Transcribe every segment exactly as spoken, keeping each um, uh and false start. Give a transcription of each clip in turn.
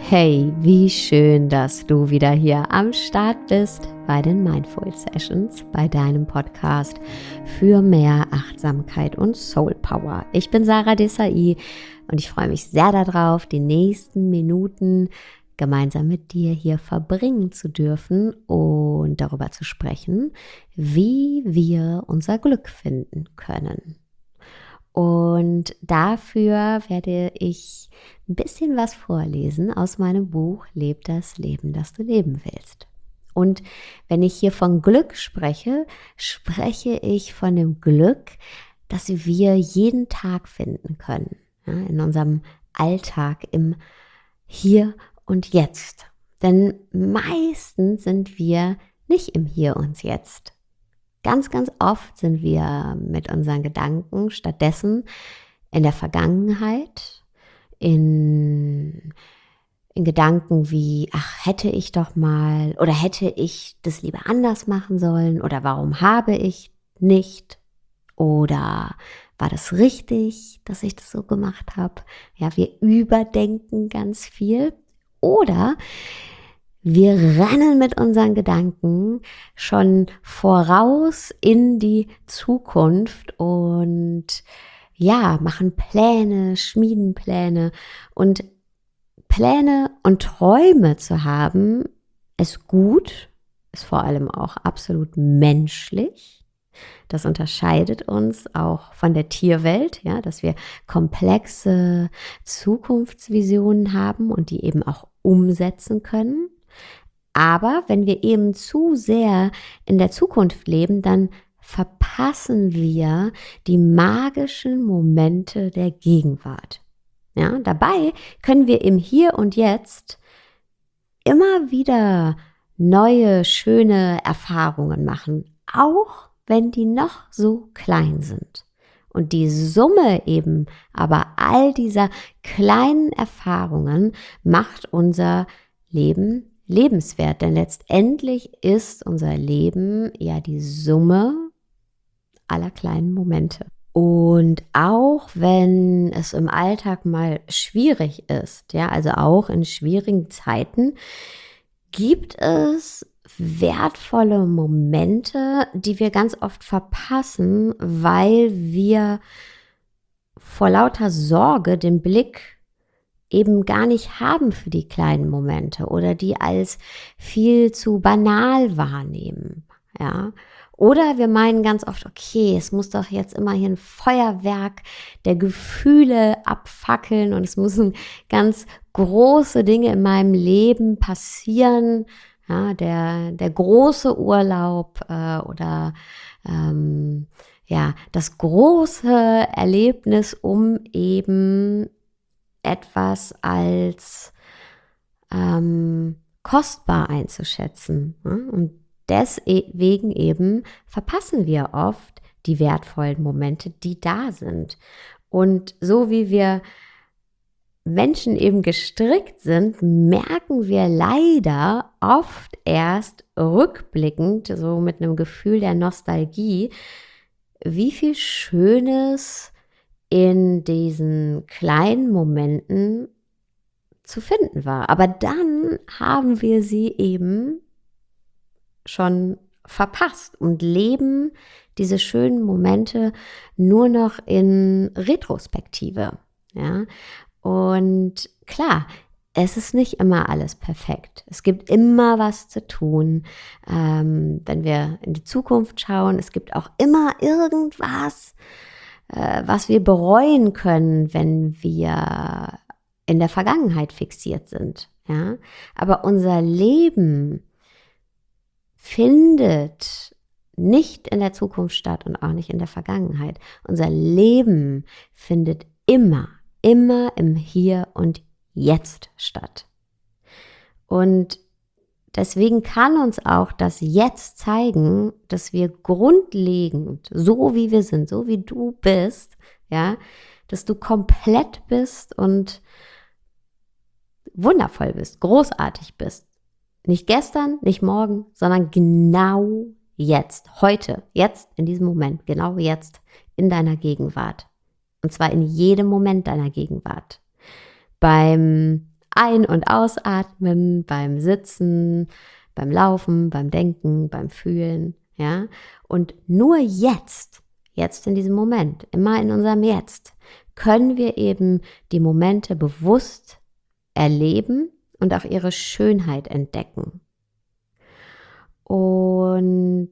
Hey, wie schön, dass du wieder hier am Start bist bei den Mindful Sessions, bei deinem Podcast für mehr Achtsamkeit und Soul Power. Ich bin Sarah Desai und ich freue mich sehr darauf, die nächsten Minuten gemeinsam mit dir hier verbringen zu dürfen und darüber zu sprechen, wie wir unser Glück finden können. Und dafür werde ich ein bisschen was vorlesen aus meinem Buch Leb das Leben, das du leben willst. Und wenn ich hier von Glück spreche, spreche ich von dem Glück, das wir jeden Tag finden können, ja, in unserem Alltag, im Hier und Jetzt. Denn meistens sind wir nicht im Hier und Jetzt. Ganz, ganz oft sind wir mit unseren Gedanken stattdessen in der Vergangenheit, in, in Gedanken wie, ach, hätte ich doch mal oder hätte ich das lieber anders machen sollen oder warum habe ich nicht oder war das richtig, dass ich das so gemacht habe? Ja, wir überdenken ganz viel oder wir rennen mit unseren Gedanken schon voraus in die Zukunft und ja, machen Pläne, schmieden Pläne. Und Pläne und Träume zu haben, ist gut, ist vor allem auch absolut menschlich. Das unterscheidet uns auch von der Tierwelt, ja, dass wir komplexe Zukunftsvisionen haben und die eben auch umsetzen können. Aber wenn wir eben zu sehr in der Zukunft leben, dann verpassen wir die magischen Momente der Gegenwart. Ja, dabei können wir im Hier und Jetzt immer wieder neue, schöne Erfahrungen machen, auch wenn die noch so klein sind. Und die Summe eben aber all dieser kleinen Erfahrungen macht unser Leben lebenswert, denn letztendlich ist unser Leben ja die Summe aller kleinen Momente. Und auch wenn es im Alltag mal schwierig ist, ja, also auch in schwierigen Zeiten, gibt es wertvolle Momente, die wir ganz oft verpassen, weil wir vor lauter Sorge den Blick eben gar nicht haben für die kleinen Momente oder die als viel zu banal wahrnehmen, ja. Oder wir meinen ganz oft, okay, es muss doch jetzt immer hier ein Feuerwerk der Gefühle abfackeln und es müssen ganz große Dinge in meinem Leben passieren, ja, der, der große Urlaub äh, oder ähm, ja, das große Erlebnis, um eben etwas als ähm, kostbar einzuschätzen. Ne? Und deswegen eben verpassen wir oft die wertvollen Momente, die da sind. Und so wie wir Menschen eben gestrickt sind, merken wir leider oft erst rückblickend, so mit einem Gefühl der Nostalgie, wie viel Schönes in diesen kleinen Momenten zu finden war. Aber dann haben wir sie eben schon verpasst und leben diese schönen Momente nur noch in Retrospektive. Ja? Und klar, es ist nicht immer alles perfekt. Es gibt immer was zu tun. Ähm, wenn wir in die Zukunft schauen, es gibt auch immer irgendwas, was wir bereuen können, wenn wir in der Vergangenheit fixiert sind. Ja? Aber unser Leben findet nicht in der Zukunft statt und auch nicht in der Vergangenheit. Unser Leben findet immer, immer im Hier und Jetzt statt. Und deswegen kann uns auch das Jetzt zeigen, dass wir grundlegend, so wie wir sind, so wie du bist, ja, dass du komplett bist und wundervoll bist, großartig bist. Nicht gestern, nicht morgen, sondern genau jetzt, heute, jetzt, in diesem Moment, genau jetzt, in deiner Gegenwart. Und zwar in jedem Moment deiner Gegenwart. Beim Ein- und Ausatmen, beim Sitzen, beim Laufen, beim Denken, beim Fühlen, ja. Und nur jetzt, jetzt in diesem Moment, immer in unserem Jetzt, können wir eben die Momente bewusst erleben und auch ihre Schönheit entdecken. Und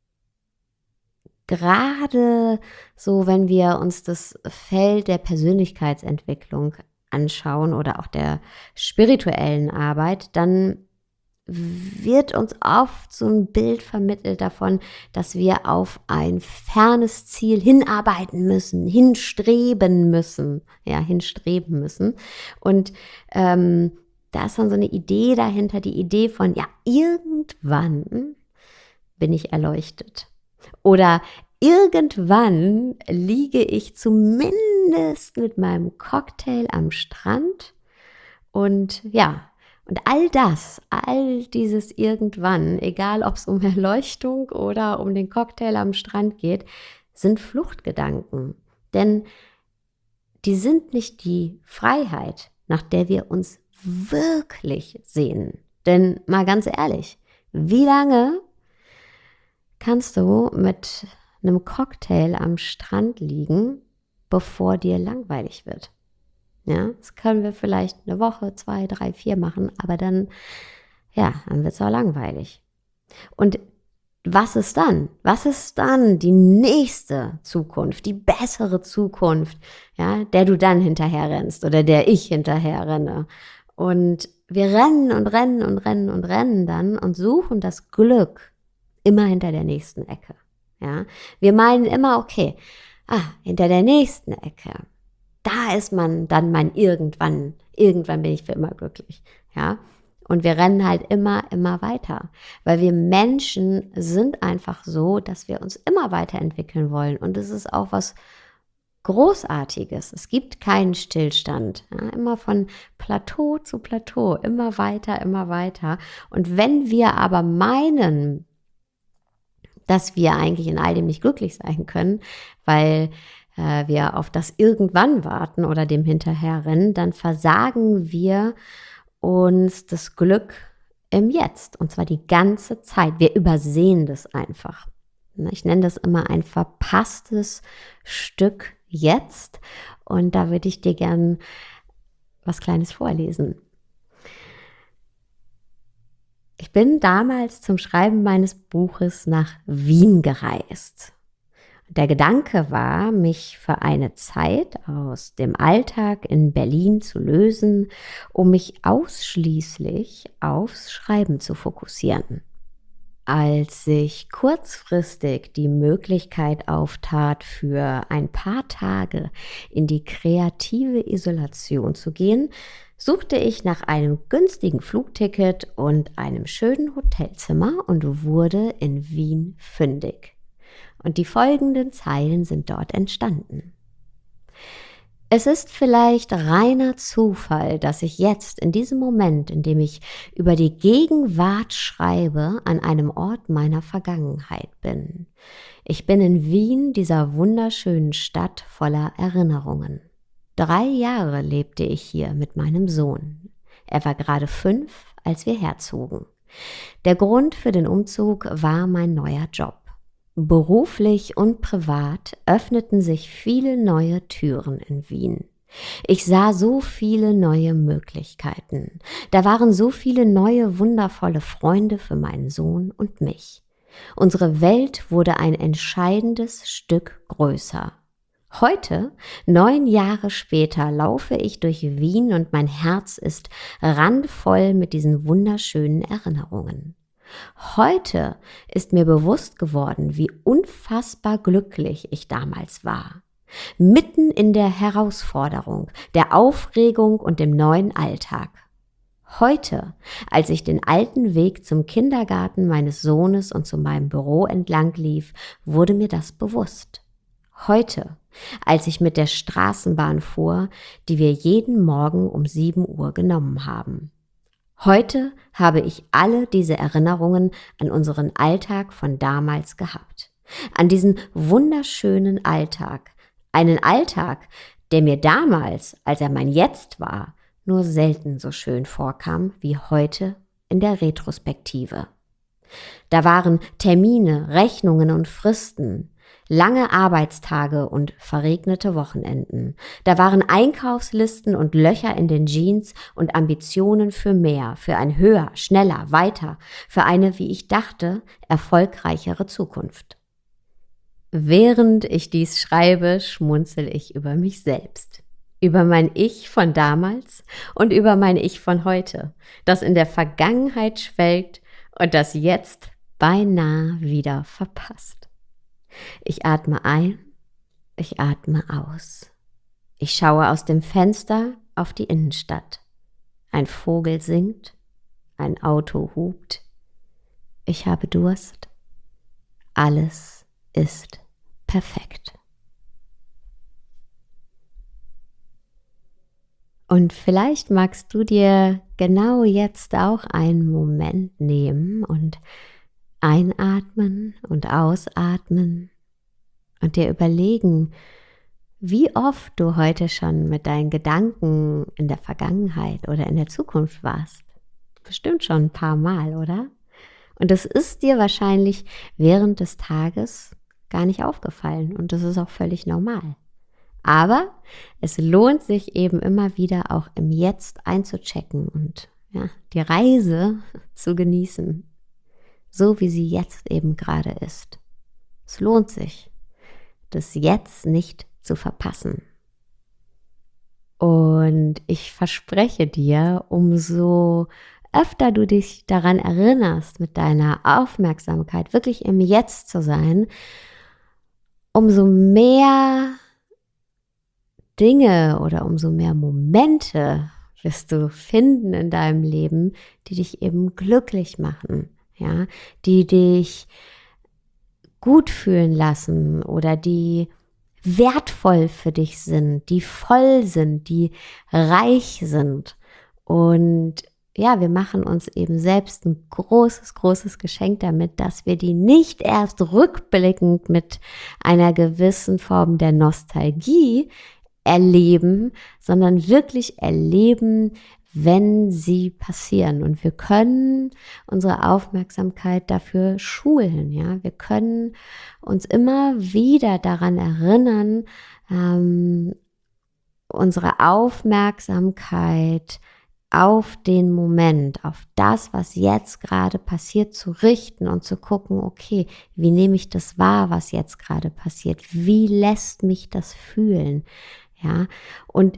gerade so, wenn wir uns das Feld der Persönlichkeitsentwicklung anschauen oder auch der spirituellen Arbeit, dann wird uns oft so ein Bild vermittelt davon, dass wir auf ein fernes Ziel hinarbeiten müssen, hinstreben müssen, ja, hinstreben müssen. Und ähm, da ist dann so eine Idee dahinter, die Idee von, ja, irgendwann bin ich erleuchtet. Oder irgendwann liege ich zumindest mit meinem Cocktail am Strand und ja, und all das, all dieses irgendwann, egal ob es um Erleuchtung oder um den Cocktail am Strand geht, sind Fluchtgedanken. Denn die sind nicht die Freiheit, nach der wir uns wirklich sehnen. Denn mal ganz ehrlich, wie lange kannst du mit einem Cocktail am Strand liegen, bevor dir langweilig wird? Ja, das können wir vielleicht eine Woche, zwei, drei, vier machen, aber dann, ja, dann wird es auch langweilig. Und was ist dann? Was ist dann die nächste Zukunft, die bessere Zukunft, ja, der du dann hinterher rennst oder der ich hinterher renne? Und wir rennen und rennen und rennen und rennen dann und suchen das Glück immer hinter der nächsten Ecke. Ja, wir meinen immer, okay, ah, hinter der nächsten Ecke. Da ist man dann mein irgendwann, irgendwann bin ich für immer glücklich, ja. Und wir rennen halt immer, immer weiter, weil wir Menschen sind einfach so, dass wir uns immer weiterentwickeln wollen und es ist auch was Großartiges. Es gibt keinen Stillstand, ja? Immer von Plateau zu Plateau, immer weiter, immer weiter. Und wenn wir aber meinen, dass wir eigentlich in all dem nicht glücklich sein können, weil wir auf das Irgendwann warten oder dem hinterherrennen, dann versagen wir uns das Glück im Jetzt und zwar die ganze Zeit. Wir übersehen das einfach. Ich nenne das immer ein verpasstes Stück Jetzt und da würde ich dir gern was Kleines vorlesen. Ich bin damals zum Schreiben meines Buches nach Wien gereist. Der Gedanke war, mich für eine Zeit aus dem Alltag in Berlin zu lösen, um mich ausschließlich aufs Schreiben zu fokussieren. Als sich kurzfristig die Möglichkeit auftat, für ein paar Tage in die kreative Isolation zu gehen, suchte ich nach einem günstigen Flugticket und einem schönen Hotelzimmer und wurde in Wien fündig. Und die folgenden Zeilen sind dort entstanden. Es ist vielleicht reiner Zufall, dass ich jetzt in diesem Moment, in dem ich über die Gegenwart schreibe, an einem Ort meiner Vergangenheit bin. Ich bin in Wien, dieser wunderschönen Stadt voller Erinnerungen. Drei Jahre lebte ich hier mit meinem Sohn. Er war gerade fünf, als wir herzogen. Der Grund für den Umzug war mein neuer Job. Beruflich und privat öffneten sich viele neue Türen in Wien. Ich sah so viele neue Möglichkeiten. Da waren so viele neue, wundervolle Freunde für meinen Sohn und mich. Unsere Welt wurde ein entscheidendes Stück größer. Heute, neun Jahre später, laufe ich durch Wien und mein Herz ist randvoll mit diesen wunderschönen Erinnerungen. Heute ist mir bewusst geworden, wie unfassbar glücklich ich damals war. Mitten in der Herausforderung, der Aufregung und dem neuen Alltag. Heute, als ich den alten Weg zum Kindergarten meines Sohnes und zu meinem Büro entlang lief, wurde mir das bewusst. Heute, als ich mit der Straßenbahn fuhr, die wir jeden Morgen um sieben Uhr genommen haben. Heute habe ich alle diese Erinnerungen an unseren Alltag von damals gehabt. An diesen wunderschönen Alltag. Einen Alltag, der mir damals, als er mein Jetzt war, nur selten so schön vorkam wie heute in der Retrospektive. Da waren Termine, Rechnungen und Fristen, lange Arbeitstage und verregnete Wochenenden. Da waren Einkaufslisten und Löcher in den Jeans und Ambitionen für mehr, für ein höher, schneller, weiter, für eine, wie ich dachte, erfolgreichere Zukunft. Während ich dies schreibe, schmunzel ich über mich selbst. Über mein Ich von damals und über mein Ich von heute, das in der Vergangenheit schwelgt und das jetzt beinahe wieder verpasst. Ich atme ein, ich atme aus. Ich schaue aus dem Fenster auf die Innenstadt. Ein Vogel singt, ein Auto hupt. Ich habe Durst. Alles ist perfekt. Und vielleicht magst du dir genau jetzt auch einen Moment nehmen und einatmen und ausatmen und dir überlegen, wie oft du heute schon mit deinen Gedanken in der Vergangenheit oder in der Zukunft warst. Bestimmt schon ein paar Mal, oder? Und das ist dir wahrscheinlich während des Tages gar nicht aufgefallen und das ist auch völlig normal. Aber es lohnt sich eben immer wieder auch im Jetzt einzuchecken und ja, die Reise zu genießen, so wie sie jetzt eben gerade ist. Es lohnt sich, das Jetzt nicht zu verpassen. Und ich verspreche dir, umso öfter du dich daran erinnerst, mit deiner Aufmerksamkeit wirklich im Jetzt zu sein, umso mehr Dinge oder umso mehr Momente wirst du finden in deinem Leben, die dich eben glücklich machen, ja, die dich gut fühlen lassen oder die wertvoll für dich sind, die voll sind, die reich sind. Und ja, wir machen uns eben selbst ein großes, großes Geschenk damit, dass wir die nicht erst rückblickend mit einer gewissen Form der Nostalgie erleben, sondern wirklich erleben, wenn sie passieren. Und wir können unsere Aufmerksamkeit dafür schulen. Ja? Wir können uns immer wieder daran erinnern, ähm, unsere Aufmerksamkeit auf den Moment, auf das, was jetzt gerade passiert, zu richten und zu gucken, okay, wie nehme ich das wahr, was jetzt gerade passiert? Wie lässt mich das fühlen? Ja, und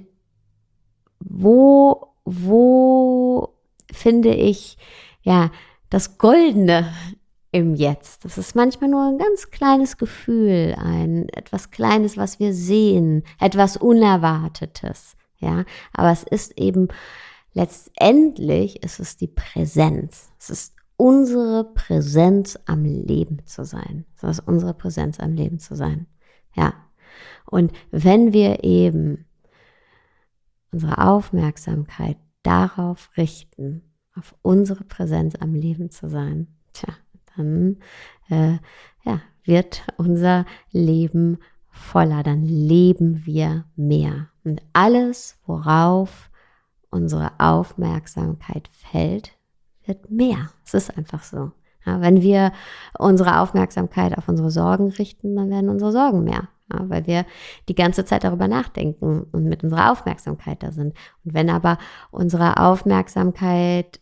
wo, wo finde ich, ja, das Goldene im Jetzt? Das ist manchmal nur ein ganz kleines Gefühl, ein etwas Kleines, was wir sehen, etwas Unerwartetes, ja, aber es ist eben, letztendlich ist es die Präsenz. Es ist unsere Präsenz am Leben zu sein. Es ist unsere Präsenz am Leben zu sein, ja. Und wenn wir eben unsere Aufmerksamkeit darauf richten, auf unsere Präsenz am Leben zu sein, tja, dann äh, ja, wird unser Leben voller, dann leben wir mehr. Und alles, worauf unsere Aufmerksamkeit fällt, wird mehr. Es ist einfach so. Ja, wenn wir unsere Aufmerksamkeit auf unsere Sorgen richten, dann werden unsere Sorgen mehr. Ja, weil wir die ganze Zeit darüber nachdenken und mit unserer Aufmerksamkeit da sind. Und wenn aber unsere Aufmerksamkeit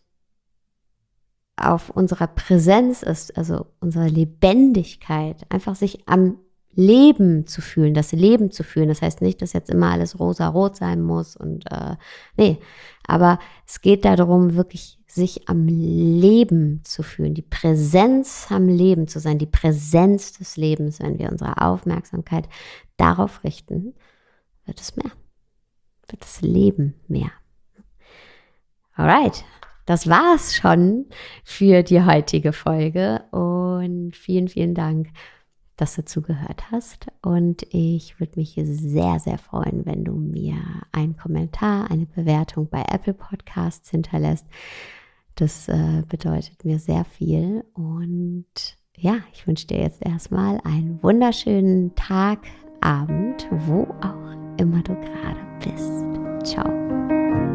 auf unserer Präsenz ist, also unsere Lebendigkeit, einfach sich am Leben zu fühlen, das Leben zu fühlen, das heißt nicht, dass jetzt immer alles rosa-rot sein muss und äh, nee, aber es geht darum, wirklich sich am Leben zu fühlen, die Präsenz am Leben zu sein, die Präsenz des Lebens, wenn wir unsere Aufmerksamkeit darauf richten, wird es mehr, wird das Leben mehr. Alright, das war's schon für die heutige Folge und vielen, vielen Dank, dass du zugehört hast, und ich würde mich sehr, sehr freuen, wenn du mir einen Kommentar, eine Bewertung bei Apple Podcasts hinterlässt. Das äh, bedeutet mir sehr viel, und ja, ich wünsche dir jetzt erstmal einen wunderschönen Tag, Abend, wo auch immer du gerade bist. Ciao.